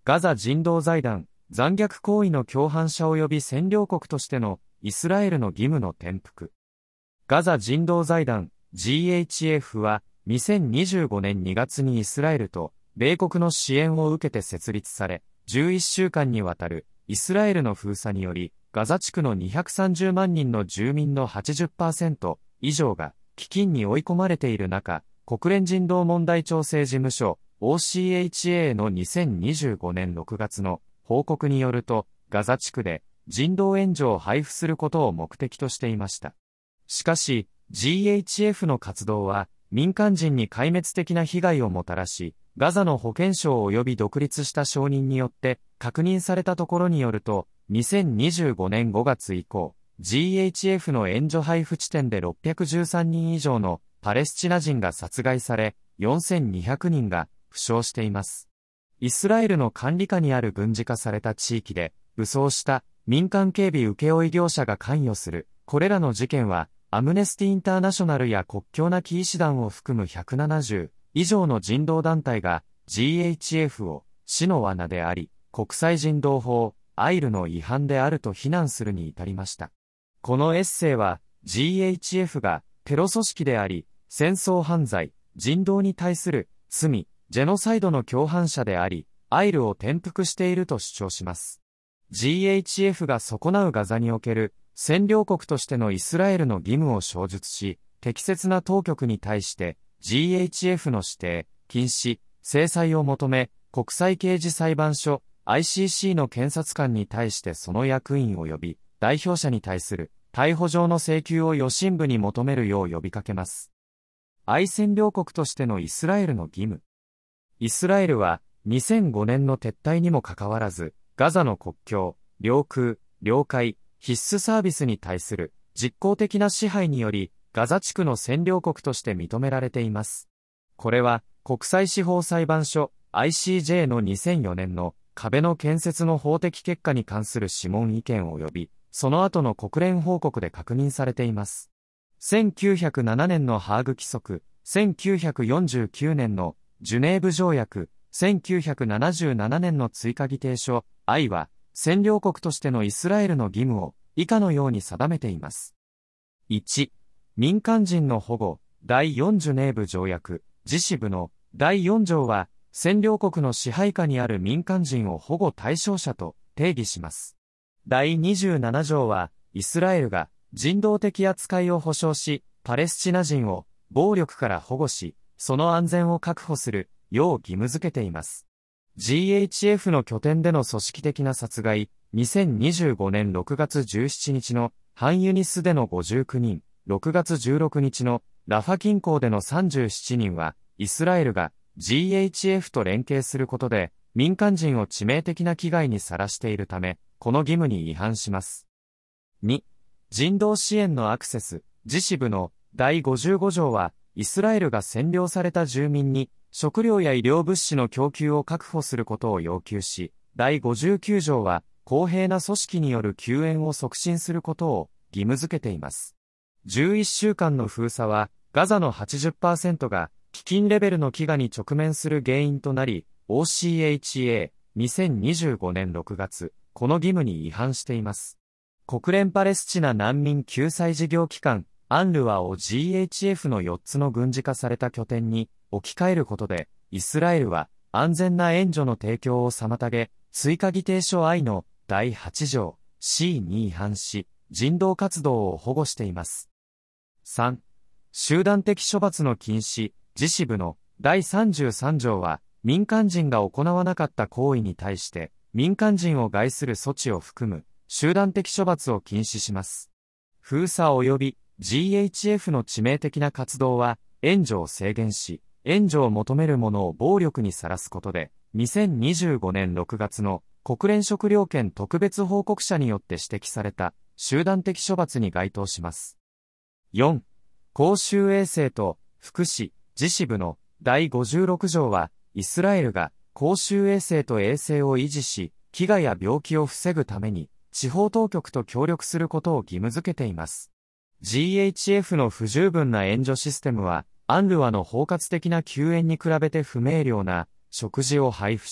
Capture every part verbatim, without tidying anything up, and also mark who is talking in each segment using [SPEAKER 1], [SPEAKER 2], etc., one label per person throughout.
[SPEAKER 1] ガザ人道財団、残虐行為の共犯者及び占領国としてのイスラエルの義務の転覆。ガザ人道財団、ジーエイチエフ は、にせんにじゅうごねんにがつにイスラエルと米国の支援を受けて設立され、じゅういっしゅうかんにわたるイスラエルの封鎖により、ガザ地区のにひゃくさんじゅうまんにんの住民の はちじゅっパーセント 以上が飢饉に追い込まれている中、国連人道問題調整事務所 オーシーエイチエー のにせんにじゅうごねんろくがつの報告によると、ガザ地区で人道援助を配布することを目的としていました。しかし、ジーエイチエフ の活動は民間人に壊滅的な被害をもたらし、ガザの保健省及び独立した承認によって確認されたところによると、にせんにじゅうごねんごがつ以降、ジーエイチエフ の援助配布地点でろっぴゃくじゅうさんにん以上のパレスチナ人が殺害され、よんせんにひゃくにんが負傷しています。イスラエルの管理下にある軍事化された地域で、武装した民間警備請負業者が関与する、これらの事件は、アムネスティ・インターナショナルや国境なき医師団を含むひゃくななじゅう以上の人道団体が ジーエイチエフ を死の罠であり、国際人道法、アイルの違反であると非難するに至りました。このエッセイは ジーエイチエフ がテロ組織であり、戦争犯罪、人道に対する罪、ジェノサイドの共犯者であり、アイルを転覆していると主張します。ジーエイチエフ が損なうガザにおける占領国としてのイスラエルの義務を詳述し、適切な当局に対して ジーエイチエフ の指定、禁止、制裁を求め、国際刑事裁判所 アイシーシー の検察官に対してその役員及び代表者に対する逮捕状の請求を予審部に求めるよう呼びかけます。愛占領国としてのイスラエルの義務。イスラエルはにせんごねんの撤退にもかかわらず、ガザの国境、領空、領海、必須サービスに対する実効的な支配により、ガザ地区の占領国として認められています。これは、国際司法裁判所 アイシージェー のにせんよねんの壁の建設の法的結果に関する諮問意見及び、その後の国連報告で確認されています。せんきゅうひゃくななねんのハーグ規則、せんきゅうひゃくよんじゅうきゅうねんのジュネーブ条約、せんきゅうひゃくななじゅうななねんの追加議定書、愛は、占領国としてのイスラエルの義務を以下のように定めています。いち、民間人の保護、だいよんジュネーブ条約、自死部のだいよん条は、占領国の支配下にある民間人を保護対象者と定義します。だいにじゅうなな条は、イスラエルが人道的扱いを保障し、パレスチナ人を暴力から保護し、その安全を確保するよう義務付けています。ジーエイチエフ の拠点での組織的な殺害、にせんにじゅうごねんろくがつじゅうしちにちのハンユニスでのごじゅうきゅうにん、ろくがつじゅうろくにちのラファ近郊でのさんじゅうななにんは、イスラエルが ジーエイチエフ と連携することで、民間人を致命的な危害にさらしているため、この義務に違反します。に、人道支援のアクセス、自死部のだいごじゅうご条は、イスラエルが占領された住民に、食料や医療物資の供給を確保することを要求し、だいごじゅうきゅう条は、公平な組織による救援を促進することを義務付けています。じゅういっしゅうかんの封鎖は、ガザの はちじゅっパーセント が飢饉レベルの飢餓に直面する原因となり、オーシーエイチエー、にせんにじゅうごねんろくがつ、この義務に違反しています。国連パレスチナ難民救済事業機関、アンルワを ジーエイチエフ のよっつの軍事化された拠点に置き換えることで、イスラエルは安全な援助の提供を妨げ、追加議定書 愛のだいはち条 シー に違反し、人道活動を保護しています。さん、集団的処罰の禁止、自死部のだいさんじゅうさん条は、民間人が行わなかった行為に対して、民間人を害する措置を含む、集団的処罰を禁止します。封鎖及び ジーエイチエフ の致命的な活動は、援助を制限し、援助を求める者を暴力にさらすことで、にせんにじゅうごねんろくがつの国連食糧権特別報告者によって指摘された集団的処罰に該当します。よん、公衆衛生と福祉、自死部のだいごじゅうろく条は、イスラエルが公衆衛生と衛生を維持し、飢餓や病気を防ぐために、地方当局と協力することを義務付けています。ジーエイチエフ の不十分な援助システムは、アンルワの包括的な救援に比べて不明瞭な食事を配布し、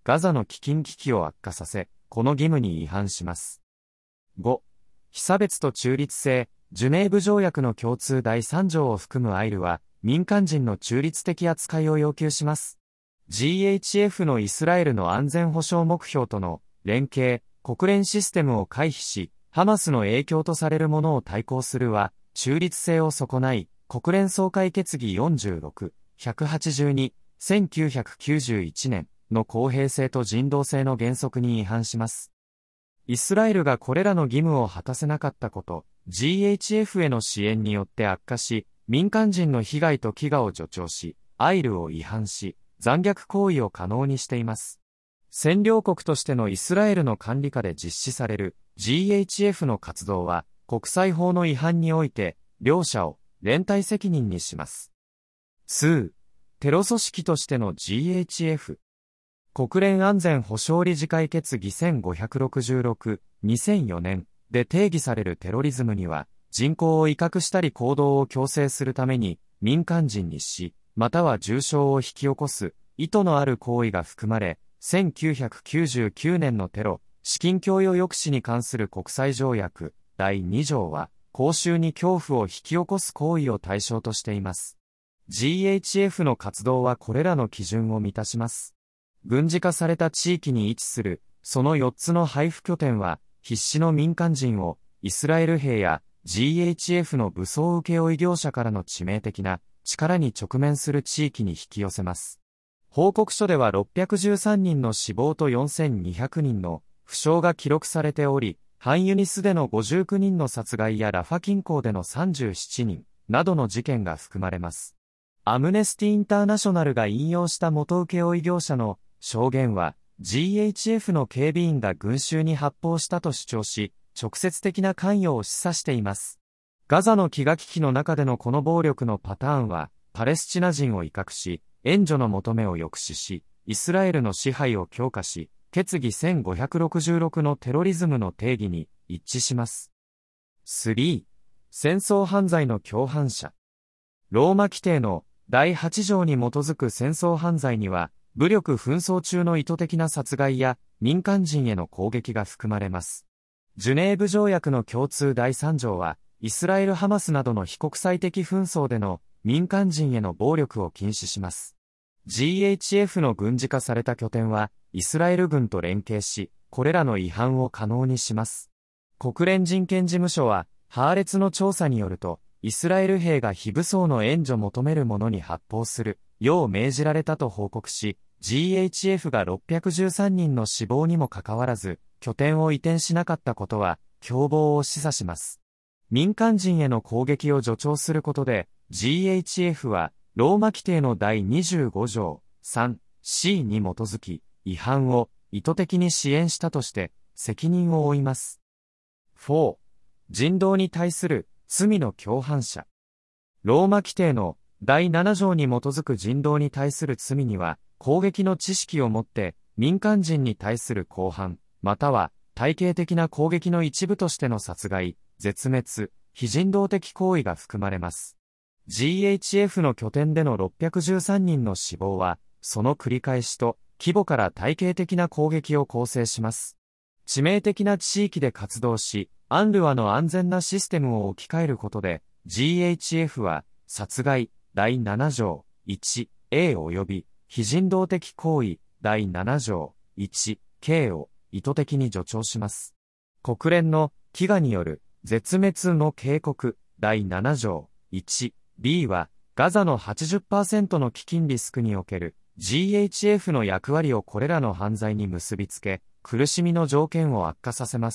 [SPEAKER 1] ガザの飢饉危機を悪化させ、この義務に違反します。ご、被差別と中立性、ジュネーブ条約の共通だいさん条を含むアイルは、民間人の中立的扱いを要求します。ジーエイチエフ のイスラエルの安全保障目標との連携、国連システムを回避し、ハマスの影響とされるものを対抗するは、中立性を損ない、国連総会決議よんじゅうろく、ひゃくはちじゅうに、せんきゅうひゃくきゅうじゅういちねんの公平性と人道性の原則に違反します。イスラエルがこれらの義務を果たせなかったこと、ジーエイチエフ への支援によって悪化し、民間人の被害と飢餓を助長し、アイルを違反し、残虐行為を可能にしています。占領国としてのイスラエルの管理下で実施される ジーエイチエフ の活動は、国際法の違反において、両者を連帯責任にします。に. テロ組織としての ジーエイチエフ。国連安全保障理事会決議せんごひゃくろくじゅうろく、にせんよねんで定義されるテロリズムには、人口を威嚇したり行動を強制するために、民間人に死、または重傷を引き起こす、意図のある行為が含まれ、せんきゅうひゃくきゅうじゅうきゅうねんのテロ、資金供与抑止に関する国際条約、だいに条は、公衆に恐怖を引き起こす行為を対象としています。ジーエイチエフ の活動はこれらの基準を満たします。軍事化された地域に位置する、そのよっつの配布拠点は、必死の民間人を、イスラエル兵や ジーエイチエフ の武装請負業者からの致命的な力に直面する地域に引き寄せます。報告書ではろっぴゃくじゅうさんにんの死亡とよんせんにひゃくにんの負傷が記録されており、ハンユニスでのごじゅうきゅうにんの殺害やラファ近郊でのさんじゅうななにんなどの事件が含まれます。アムネスティ・インターナショナルが引用した元請負業者の証言は ジーエイチエフ の警備員が群衆に発砲したと主張し、直接的な関与を示唆しています。ガザの飢餓危機の中でのこの暴力のパターンは、パレスチナ人を威嚇し、援助の求めを抑止し、イスラエルの支配を強化し、決議せんごひゃくろくじゅうろくのテロリズムの定義に一致します。さん. 戦争犯罪の共犯者。ローマ規定のだいはち条に基づく戦争犯罪には、武力紛争中の意図的な殺害や民間人への攻撃が含まれます。ジュネーブ条約の共通だいさん条は、イスラエル・ハマスなどの非国際的紛争での民間人への暴力を禁止します。ジーエイチエフ の軍事化された拠点は、イスラエル軍と連携し、これらの違反を可能にします。国連人権事務所は、ハーレツの調査によると、イスラエル兵が非武装の援助求める者に発砲するよう命じられたと報告し、ジーエイチエフ がろっぴゃくじゅうさんにんの死亡にもかかわらず、拠点を移転しなかったことは、共謀を示唆します。民間人への攻撃を助長することで、ジーエイチエフ は、ローマ規定のだいにじゅうご条 さんシー に基づき、違反を意図的に支援したとして、責任を負います。よん. 人道に対する罪の共犯者。ローマ規定のだいなな条に基づく人道に対する罪には、攻撃の知識をもって民間人に対する公犯、または体系的な攻撃の一部としての殺害、絶滅、非人道的行為が含まれます。ジーエイチエフ の拠点でのろっぴゃくじゅうさんにんの死亡は、その繰り返しと規模から体系的な攻撃を構成します。致命的な地域で活動し、アンルワの安全なシステムを置き換えることで、ジーエイチエフ は殺害、だいなな条 いちエー 及び非人道的行為、だいなな条 いちケー を意図的に助長します。国連の飢餓による絶滅の警告、だいなな条 いちビー は、ガザの はちじゅっパーセント の飢饉リスクにおける ジーエイチエフ の役割をこれらの犯罪に結びつけ、苦しみの条件を悪化させます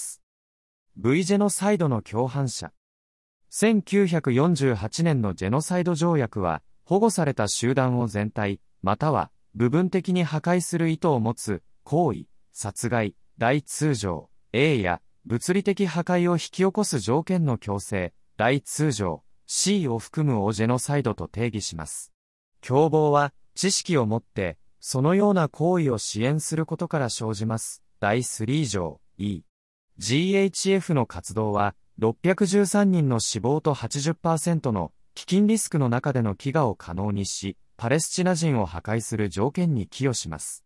[SPEAKER 1] 。V ジェノサイドの共犯者。せんきゅうひゃくよんじゅうはちねんのジェノサイド条約は、保護された集団を全体、または部分的に破壊する意図を持つ行為、殺害、だいに条 A や物理的破壊を引き起こす条件の強制、だいに条 C を含むをジェノサイドと定義します。共謀は知識をもってそのような行為を支援することから生じます。だいさん条 E。ジーエイチエフ の活動はろっぴゃくじゅうさんにんの死亡と はちじゅっパーセント の飢饉リスクの中での飢餓を可能にし、パレスチナ人を破壊する条件に寄与します。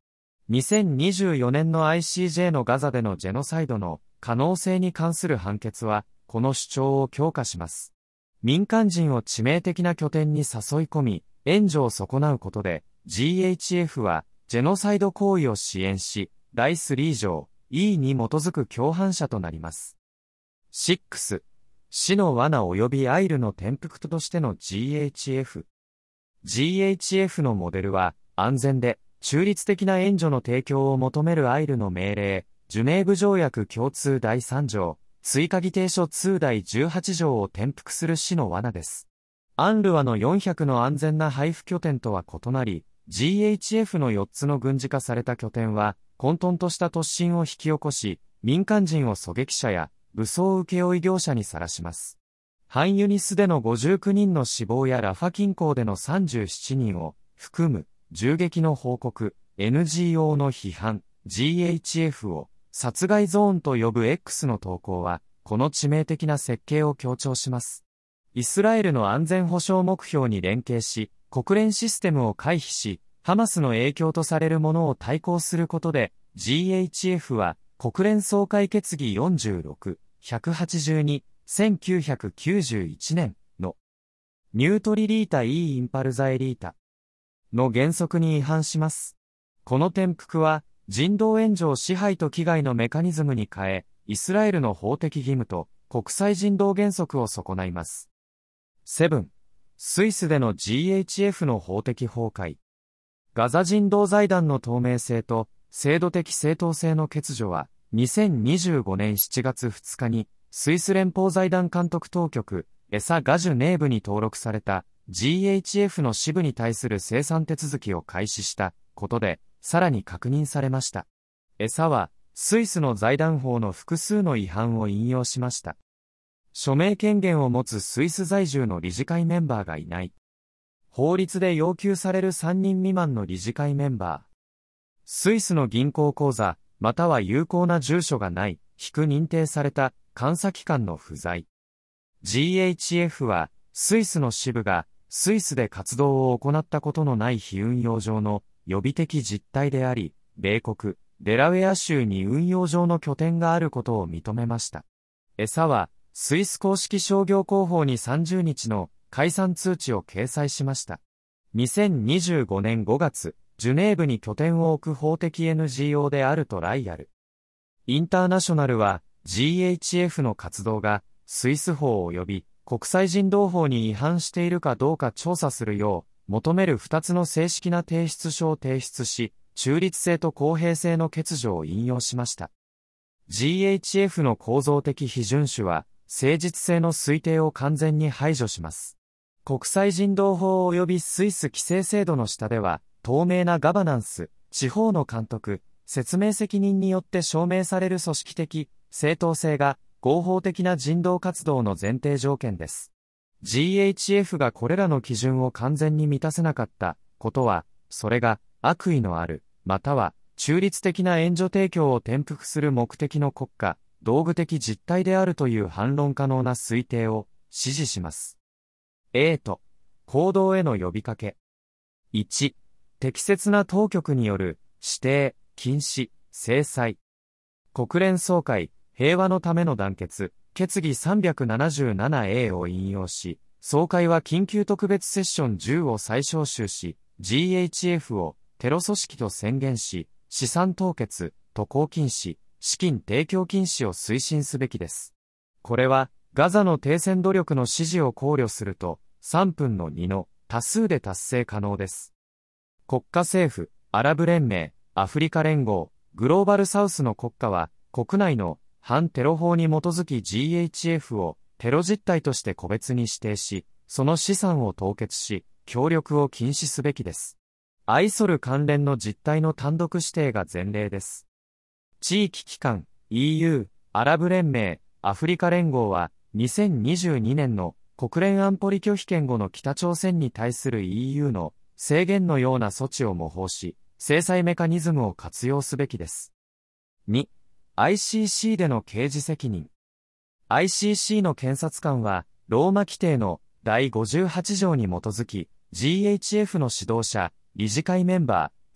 [SPEAKER 1] にせんにじゅうよねんの アイシージェー のガザでのジェノサイドの可能性に関する判決は、この主張を強化します。民間人を致命的な拠点に誘い込み、援助を損なうことで、ジーエイチエフ は、ジェノサイド行為を支援し、だいさん条 E に基づく共犯者となります。ろく、死の罠及びアイルの転覆としての ジーエイチエフ。ジーエイチエフ のモデルは、安全で、中立的な援助の提供を求めるアイルの命令、ジュネーブ条約共通だいさん条、追加議定書にだいじゅうはち条を転覆する死の罠です。アンルワのよんひゃくの安全な配布拠点とは異なり、ジーエイチエフ のよっつの軍事化された拠点は、混沌とした突進を引き起こし、民間人を狙撃者や武装請負業者にさらします。ハンユニスでのごじゅうきゅうにんの死亡やラファ近郊でのさんじゅうななにんを含む、銃撃の報告、エヌジーオー の批判、ジーエイチエフ を殺害ゾーンと呼ぶ X の投稿は、この致命的な設計を強調します。イスラエルの安全保障目標に連携し、国連システムを回避し、ハマスの影響とされるものを対抗することで、ジーエイチエフ は国連総会決議よんじゅうろく、ひゃくはちじゅうに、せんきゅうひゃくきゅうじゅういちねんのニュートリリータ・イー・インパルザエリータの原則に違反します。この転覆は人道援助を支配と危害のメカニズムに変え、イスラエルの法的義務と国際人道原則を損ないます。なな、スイスでの ジーエイチエフ の法的崩壊。ガザ人道財団の透明性と制度的正当性の欠如は、にせんにじゅうごねんしちがつふつかに、スイス連邦財団監督当局、エサ・ガジュネーブに登録された ジーエイチエフ の支部に対する清算手続きを開始したことで、さらに確認されました。エサは、スイスの財団法の複数の違反を引用しました。署名権限を持つスイス在住の理事会メンバーがいない。法律で要求されるさんにん未満の理事会メンバー。スイスの銀行口座、または有効な住所がない、非認定された監査機関の不在。ジーエイチエフ は、スイスの支部が、スイスで活動を行ったことのない非運用上の予備的実態であり、米国、デラウェア州に運用上の拠点があることを認めました。エサは、スイス公式商業広報にさんじゅうにちの解散通知を掲載しました。にせんにじゅうごねんごがつ、ジュネーブに拠点を置く法的 エヌジーオー であるトライアル。インターナショナルは、ジーエイチエフ の活動が、スイス法及び国際人道法に違反しているかどうか調査するよう、求めるふたつの正式な提出書を提出し、中立性と公平性の欠如を引用しました。ジーエイチエフ の構造的非遵守は、誠実性の推定を完全に排除します。国際人道法及びスイス規制制度の下では、透明なガバナンス、地方の監督、説明責任によって証明される組織的、正当性が合法的な人道活動の前提条件です。ジーエイチエフ がこれらの基準を完全に満たせなかったことは、それが悪意のある、または中立的な援助提供を転覆する目的の国家、道具的実態であるという反論可能な推定を支持します。エイト、行動への呼びかけ。いち、適切な当局による指定、禁止、制裁。国連総会、平和のための団結、決議 さんびゃくななじゅうななエー を引用し、総会は緊急特別セッションじゅうを再招集し、ジーエイチエフ をテロ組織と宣言し、資産凍結、渡航禁止、資金提供禁止を推進すべきです。これは、ガザの停戦努力の支持を考慮すると、さんぶんのにの多数で達成可能です。国家政府、アラブ連盟、アフリカ連合、グローバルサウスの国家は、国内の反テロ法に基づき ジーエイチエフ をテロ実態として個別に指定し、その資産を凍結し、協力を禁止すべきです。アイソル関連の実態の単独指定が前例です。地域機関、イーユー、アラブ連盟、アフリカ連合は、にせんにじゅうにねんの国連安保理拒否権後の北朝鮮に対する イーユー の制限のような措置を模倣し、制裁メカニズムを活用すべきです。に、アイシーシー での刑事責任。アイシーシー の検察官は、ローマ規定のだいごじゅうはち条に基づき、ジーエイチエフ の指導者、理事会メンバー、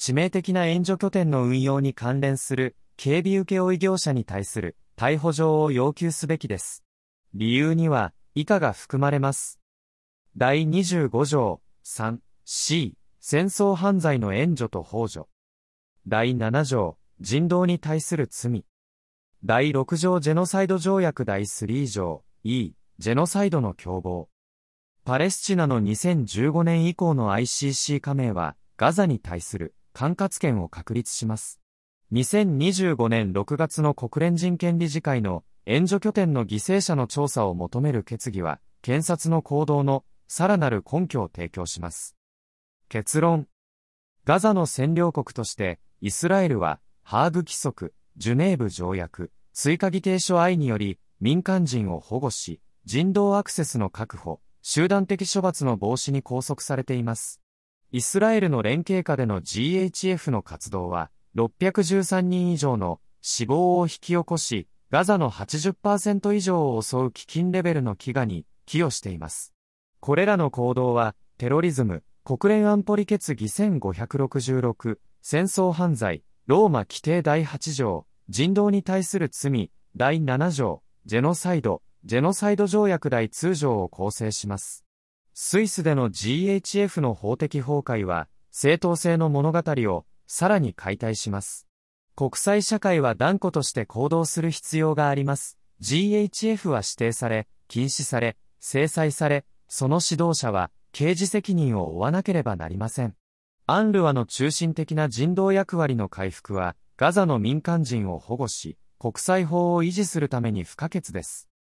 [SPEAKER 1] 致命的な援助拠点の運用に関連する警備請負業者に対する逮捕状を要求すべきです。理由には以下が含まれます。だいにじゅうご条 さんシー 戦争犯罪の援助と幇助。だいなな条人道に対する罪。だいろく条ジェノサイド条約だいさん条 E ジェノサイドの共謀。パレスチナのにせんじゅうごねん以降の アイシーシー 加盟はガザに対する管轄権を確立します。にせんにじゅうごねんろくがつの国連人権理事会の援助拠点の犠牲者の調査を求める決議は検察の行動のさらなる根拠を提供します。結論。ガザの占領国としてイスラエルはハーグ規則、ジュネーブ条約、追加議定書 I により民間人を保護し、人道アクセスの確保、集団的処罰の防止に拘束されています。イスラエルの連携下での ジーエイチエフ の活動は、ろっぴゃくじゅうさんにん以上の死亡を引き起こし、ガザの はちじゅっパーセント 以上を襲う飢饉レベルの飢餓に寄与しています。これらの行動は、テロリズム、国連安保理決議せんごひゃくろくじゅうろく、戦争犯罪、ローマ規定だいはち条、人道に対する罪、だいなな条、ジェノサイド、ジェノサイド条約だいに条を構成します。スイスでの ジーエイチエフ の法的崩壊は、正当性の物語をさらに解体します。国際社会は断固として行動する必要があります。ジーエイチエフ は指定され、禁止され、制裁され、その指導者は刑事責任を負わなければなりません。アンルワの中心的な人道役割の回復は、ガザの民間人を保護し、国際法を維持するために不可欠です。